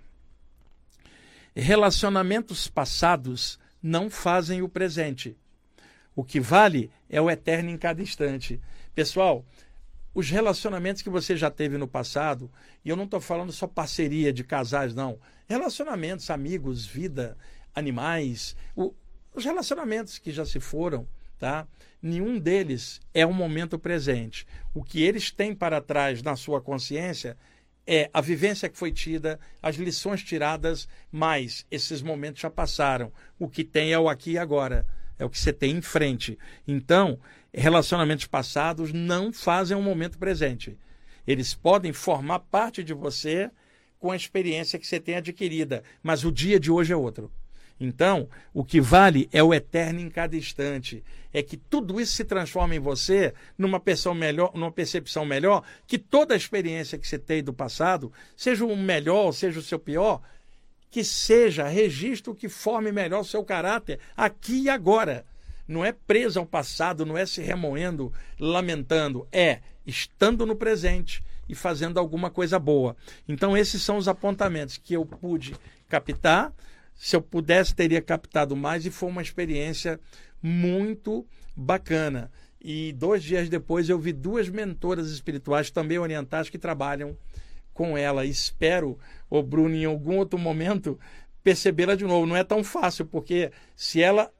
Relacionamentos passados não fazem o presente. O que vale é o eterno em cada instante. Pessoal, os relacionamentos que você já teve no passado, e eu não estou falando só parceria de casais, não. Relacionamentos, amigos, vida, animais, o, os relacionamentos que já se foram, tá? Nenhum deles é um momento presente. O que eles têm para trás na sua consciência é a vivência que foi tida, as lições tiradas, mas esses momentos já passaram. O que tem é o aqui e agora, é o que você tem em frente. Então, relacionamentos passados não fazem um momento presente. Eles podem formar parte de você com a experiência que você tem adquirida, mas o dia de hoje é outro. Então, o que vale é o eterno em cada instante. É que tudo isso se transforma em você numa percepção melhor, numa percepção melhor, que toda a experiência que você tem do passado, seja o melhor, seja o seu pior, que seja registro que forme melhor o seu caráter aqui e agora. Não é preso ao passado, não é se remoendo, lamentando, é estando no presente e fazendo alguma coisa boa. Então, esses são os apontamentos que eu pude captar. se eu pudesse, teria captado mais, e foi uma experiência muito bacana. E dois dias depois eu vi duas mentoras espirituais, também orientais, que trabalham com ela. Espero, ô Bruno, em algum outro momento, percebê-la de novo. Não é tão fácil, porque se ela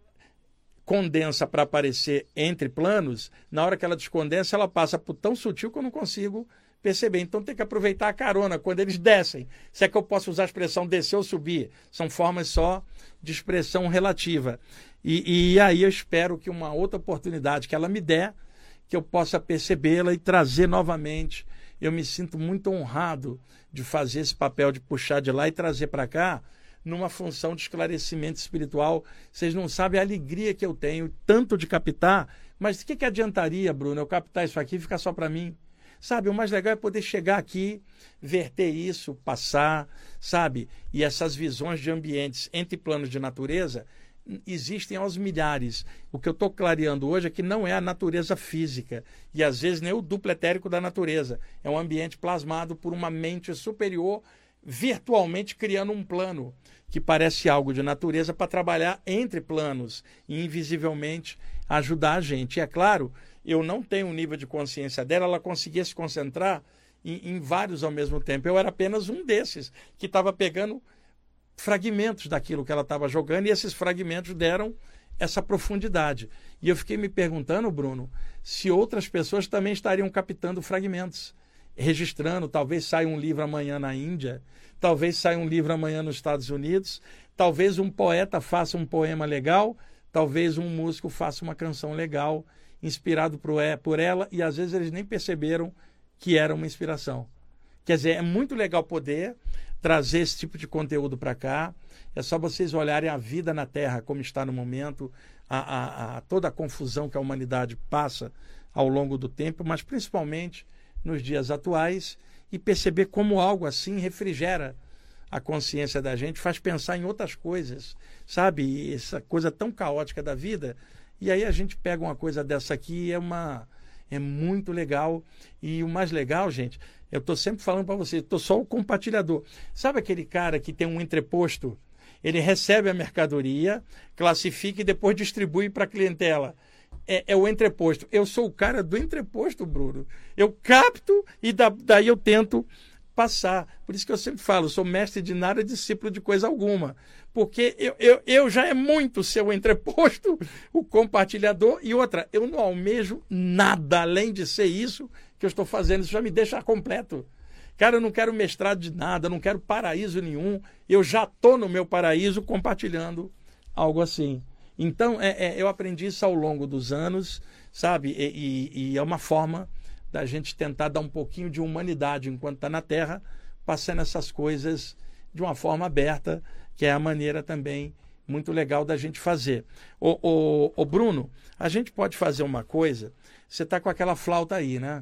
condensa para aparecer entre planos, na hora que ela descondensa, ela passa por tão sutil que eu não consigo perceber. Então tem que aproveitar a carona quando eles descem. Se é que eu posso usar a expressão descer ou subir. São formas só de expressão relativa. E, e aí eu espero que uma outra oportunidade que ela me der, que eu possa percebê-la e trazer novamente. Eu me sinto muito honrado de fazer esse papel, de puxar de lá e trazer para cá, numa função de esclarecimento espiritual. Vocês não sabem a alegria que eu tenho, tanto de captar, mas o que, que adiantaria, Bruno, eu captar isso aqui e ficar só para mim? Sabe, o mais legal é poder chegar aqui, verter isso, passar, sabe? E essas visões de ambientes entre planos de natureza existem aos milhares. O que eu estou clareando hoje é que não é a natureza física e às vezes nem o duplo etérico da natureza. É um ambiente plasmado por uma mente superior, virtualmente criando um plano que parece algo de natureza para trabalhar entre planos e invisivelmente ajudar a gente. E é claro, eu não tenho um nível de consciência dela, ela conseguia se concentrar em, em vários ao mesmo tempo. Eu era apenas um desses que estava pegando fragmentos daquilo que ela estava jogando, e esses fragmentos deram essa profundidade. E eu fiquei me perguntando, Bruno, se outras pessoas também estariam captando fragmentos, registrando. Talvez saia um livro amanhã na Índia, talvez saia um livro amanhã nos Estados Unidos, talvez um poeta faça um poema legal, talvez um músico faça uma canção legal, inspirado por ela, e às vezes eles nem perceberam que era uma inspiração. Quer dizer, é muito legal poder trazer esse tipo de conteúdo para cá. É só vocês olharem a vida na Terra como está no momento, a, a, a toda a confusão que a humanidade passa ao longo do tempo, mas principalmente nos dias atuais, e perceber como algo assim refrigera a consciência da gente, faz pensar em outras coisas, sabe? E essa coisa tão caótica da vida. E aí a gente pega uma coisa dessa aqui e é uma... é muito legal. E o mais legal, gente, eu estou sempre falando para vocês, estou só o compartilhador. Sabe aquele cara que tem um entreposto? Ele recebe a mercadoria, classifica e depois distribui para a clientela. É, é o entreposto. Eu sou o cara do entreposto, Bruno. Eu capto e da, daí eu tento passar. Por isso que eu sempre falo, sou mestre de nada, discípulo de coisa alguma. Porque eu, eu, eu já é muito ser o entreposto, o compartilhador. E outra, eu não almejo nada além de ser isso que eu estou fazendo. Isso já me deixa completo. Cara, eu não quero mestrado de nada, não quero paraíso nenhum. Eu já estou no meu paraíso compartilhando algo assim. Então, é, é, eu aprendi isso ao longo dos anos, sabe? E, e, e é uma forma da gente tentar dar um pouquinho de humanidade enquanto está na Terra, passando essas coisas de uma forma aberta, que é a maneira também muito legal da gente fazer. Ô, ô, ô Bruno, a gente pode fazer uma coisa. Você está com aquela flauta aí, né?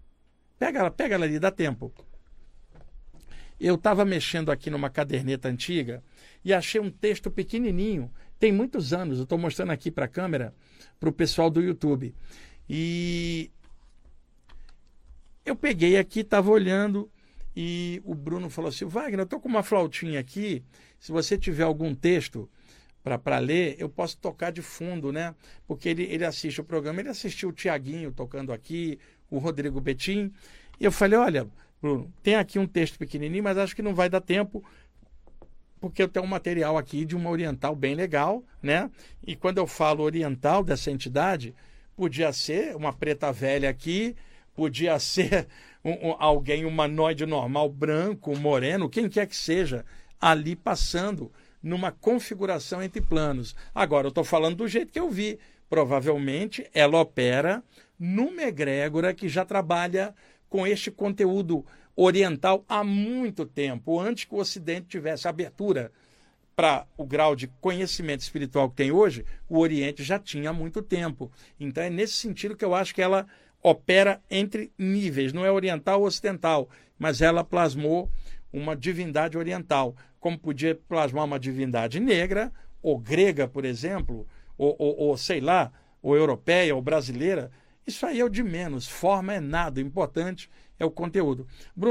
Pega ela, pega ela ali, dá tempo. Eu estava mexendo aqui numa caderneta antiga e achei um texto pequenininho. Tem muitos anos, eu estou mostrando aqui para a câmera, para o pessoal do YouTube. E eu peguei aqui, estava olhando, e o Bruno falou assim, Wagner, eu estou com uma flautinha aqui, se você tiver algum texto para ler, eu posso tocar de fundo, né? Porque ele, ele assiste o programa, ele assistiu o Tiaguinho tocando aqui, o Rodrigo Betim, e eu falei, olha, Bruno, tem aqui um texto pequenininho, mas acho que não vai dar tempo, porque eu tenho um material aqui de uma oriental bem legal, né? E quando eu falo oriental dessa entidade, podia ser uma preta velha aqui, podia ser um, um, alguém humanoide normal, branco, moreno, quem quer que seja, ali passando numa configuração entre planos. Agora, eu estou falando do jeito que eu vi. Provavelmente, ela opera numa egrégora que já trabalha com este conteúdo oriental há muito tempo, antes que o Ocidente tivesse abertura para o grau de conhecimento espiritual que tem hoje, o Oriente já tinha há muito tempo. Então é nesse sentido que eu acho que ela opera entre níveis, não é oriental ou ocidental, mas ela plasmou uma divindade oriental, como podia plasmar uma divindade negra, ou grega, por exemplo, ou, ou, ou sei lá, ou europeia, ou brasileira. Isso aí é o de menos, forma é nada, o importante é o conteúdo. Bruno,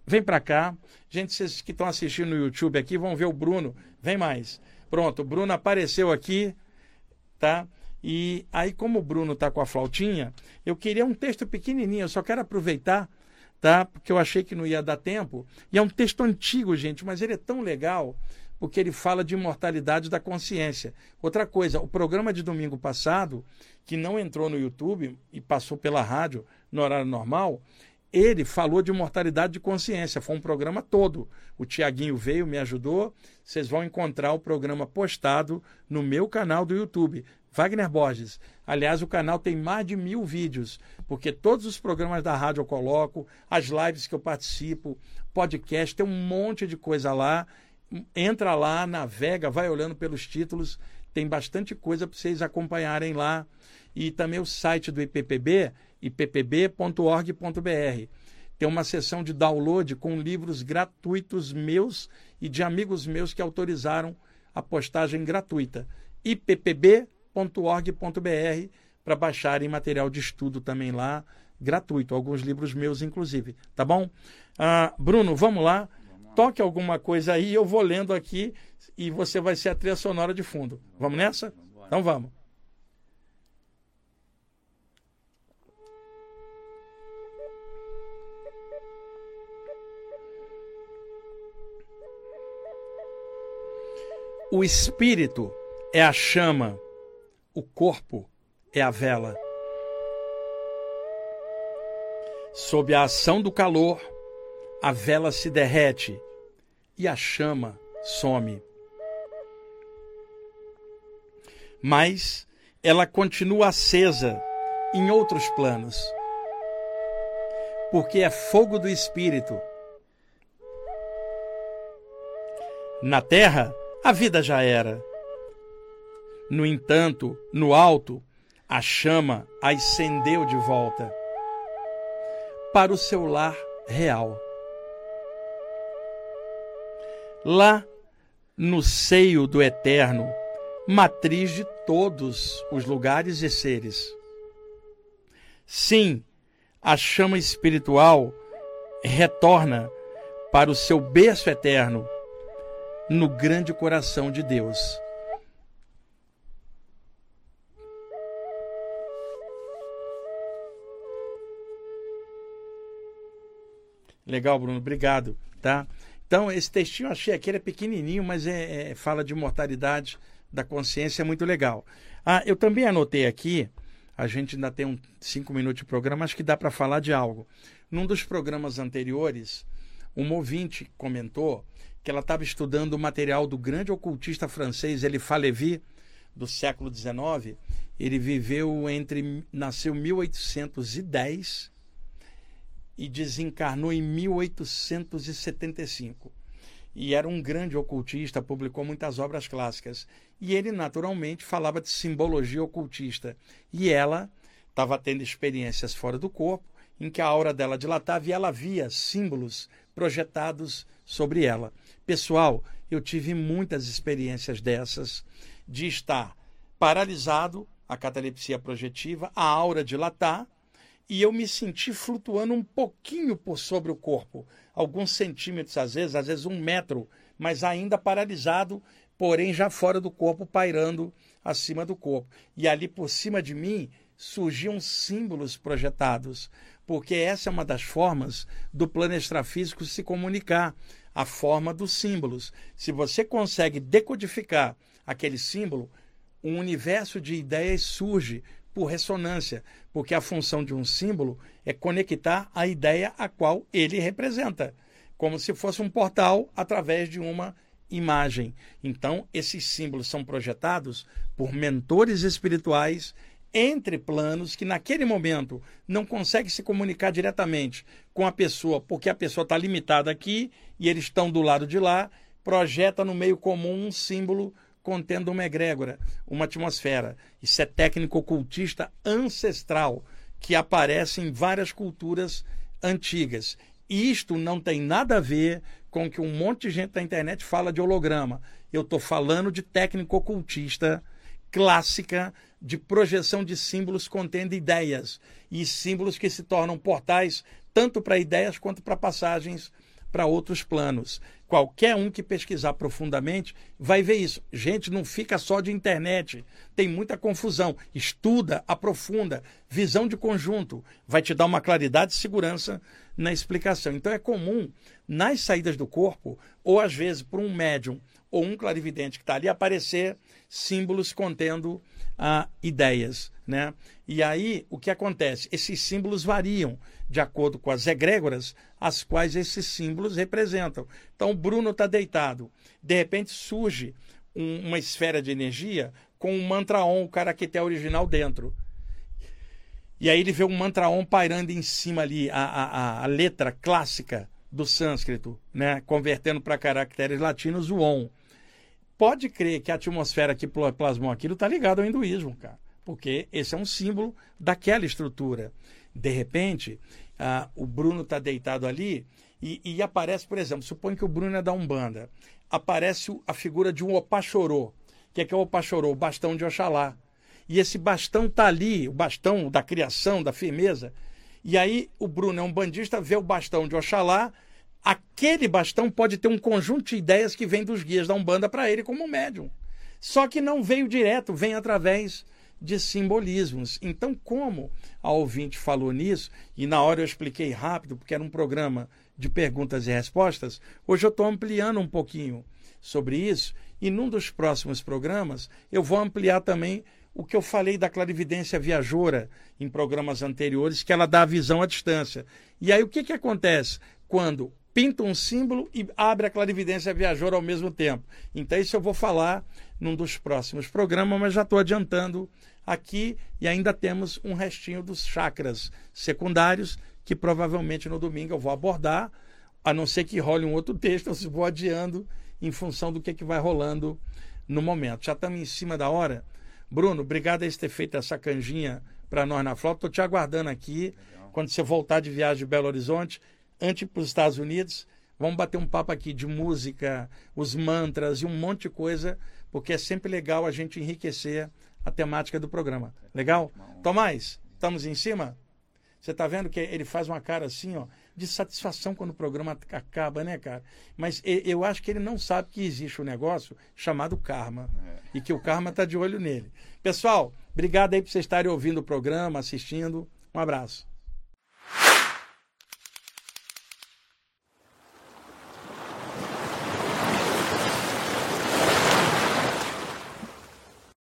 Vem para cá. Gente, vocês que estão assistindo no YouTube aqui vão ver o Bruno. Vem mais. Pronto, o Bruno apareceu aqui, tá? E aí, como o Bruno está com a flautinha, eu queria um texto pequenininho, eu só quero aproveitar, tá? Porque eu achei que não ia dar tempo. E é um texto antigo, gente, mas ele é tão legal, porque ele fala de imortalidade da consciência. Outra coisa, o programa de domingo passado, que não entrou no YouTube e passou pela rádio no horário normal, ele falou de imortalidade de consciência, foi um programa todo. O Tiaguinho veio, me ajudou. Vocês vão encontrar o programa postado no meu canal do YouTube, Wagner Borges. Aliás, o canal tem mais de mil vídeos, porque todos os programas da rádio eu coloco, as lives que eu participo, podcast, tem um monte de coisa lá. Entra lá, navega, vai olhando pelos títulos, tem bastante coisa para vocês acompanharem lá. E também o site do I P P B, i p p b ponto org ponto b r. Tem uma seção de download com livros gratuitos meus e de amigos meus que autorizaram a postagem gratuita. i p p b ponto org ponto b r para baixarem material de estudo também lá, gratuito, alguns livros meus inclusive, tá bom? Ah, Bruno, vamos lá, toque alguma coisa aí, eu vou lendo aqui e você vai ser a trilha sonora de fundo. Vamos nessa? Então vamos. O espírito é a chama, o corpo é a vela. Sob a ação do calor, a vela se derrete e a chama some. Mas ela continua acesa em outros planos, porque é fogo do espírito. Na terra, a vida já era. No entanto, no alto, a chama acendeu de volta para o seu lar real. Lá, no seio do eterno, matriz de todos os lugares e seres. Sim, a chama espiritual retorna para o seu berço eterno, no grande coração de Deus. Legal, Bruno, obrigado, tá? Então, esse textinho eu achei aqui, ele é pequenininho, mas é, é, fala de imortalidade da consciência, é muito legal. Ah, eu também anotei aqui, a gente ainda tem um, cinco minutos de programa, acho que dá para falar de algo. Num dos programas anteriores, um ouvinte comentou que ela estava estudando o material do grande ocultista francês Eliphas Lévy, do século dezenove. Ele viveu entre, nasceu em mil oitocentos e dez e desencarnou em mil oitocentos e setenta e cinco. E era um grande ocultista, publicou muitas obras clássicas. E ele, naturalmente, falava de simbologia ocultista. E ela estava tendo experiências fora do corpo, em que a aura dela dilatava e ela via símbolos projetados sobre ela. Pessoal, eu tive muitas experiências dessas, de estar paralisado, a catalepsia projetiva, a aura dilatar, e eu me senti flutuando um pouquinho por sobre o corpo, alguns centímetros às vezes, às vezes um metro, mas ainda paralisado, porém já fora do corpo, pairando acima do corpo. E ali por cima de mim surgiam símbolos projetados, porque essa é uma das formas do plano extrafísico se comunicar, a forma dos símbolos. Se você consegue decodificar aquele símbolo, um universo de ideias surge por ressonância, porque a função de um símbolo é conectar a ideia a qual ele representa, como se fosse um portal através de uma imagem. Então, esses símbolos são projetados por mentores espirituais entre planos que naquele momento não conseguem se comunicar diretamente com a pessoa, porque a pessoa está limitada aqui e eles estão do lado de lá, projeta no meio comum um símbolo contendo uma egrégora, uma atmosfera. Isso é técnico ocultista ancestral, que aparece em várias culturas antigas. Isto não tem nada a ver com o que um monte de gente na internet fala de holograma. Eu estou falando de técnica ocultista clássica, de projeção de símbolos contendo ideias, e símbolos que se tornam portais tanto para ideias quanto para passagens para outros planos. Qualquer um que pesquisar profundamente vai ver isso. Gente, não fica só de internet. Tem muita confusão. Estuda, aprofunda, visão de conjunto. Vai te dar uma claridade e segurança na explicação. Então é comum, nas saídas do corpo, ou às vezes por um médium ou um clarividente que está ali, aparecer símbolos contendo ah, ideias, né? E aí, o que acontece? Esses símbolos variam de acordo com as egrégoras as quais esses símbolos representam. Então, o Bruno está deitado. De repente, surge um, uma esfera de energia com um mantra Om, o Karaketé original dentro. E aí ele vê um mantra Om pairando em cima ali, a, a, a letra clássica do sânscrito, né? Convertendo para caracteres latinos o Om. Pode crer que a atmosfera que plasmou aquilo está ligada ao hinduísmo, cara. Porque esse é um símbolo daquela estrutura. De repente, ah, o Bruno está deitado ali e, e aparece, por exemplo, suponha que o Bruno é da Umbanda. Aparece a figura de um Opachorô. O que é, que é o Opachorô? O bastão de Oxalá. E esse bastão está ali, o bastão da criação, da firmeza. E aí o Bruno é um bandista, vê o bastão de Oxalá. Aquele bastão pode ter um conjunto de ideias que vem dos guias da Umbanda para ele como médium. Só que não veio direto, vem através de simbolismos. Então, como a ouvinte falou nisso, e na hora eu expliquei rápido, porque era um programa de perguntas e respostas, hoje eu estou ampliando um pouquinho sobre isso, e num dos próximos programas eu vou ampliar também o que eu falei da clarividência viajoura em programas anteriores, que ela dá a visão à distância. E aí o que, que acontece quando pinta um símbolo e abre a clarividência viajoura ao mesmo tempo? Então isso eu vou falar num dos próximos programas, mas já estou adiantando aqui, e ainda temos um restinho dos chakras secundários, que provavelmente no domingo eu vou abordar, a não ser que role um outro texto, eu vou adiando em função do que, que vai rolando no momento. Já estamos em cima da hora. Bruno, obrigado por ter feito essa canjinha para nós na Flauta. Estou te aguardando aqui. Legal. Quando você voltar de viagem de Belo Horizonte, antes para os Estados Unidos, vamos bater um papo aqui de música, os mantras e um monte de coisa, porque é sempre legal a gente enriquecer a temática do programa. Legal? Tomás, estamos em cima? Você está vendo que ele faz uma cara assim, ó, de satisfação quando o programa acaba, né, cara? Mas eu acho que ele não sabe que existe um negócio chamado karma. É. E que o karma está de olho nele. Pessoal, obrigado aí por vocês estarem ouvindo o programa, assistindo. Um abraço.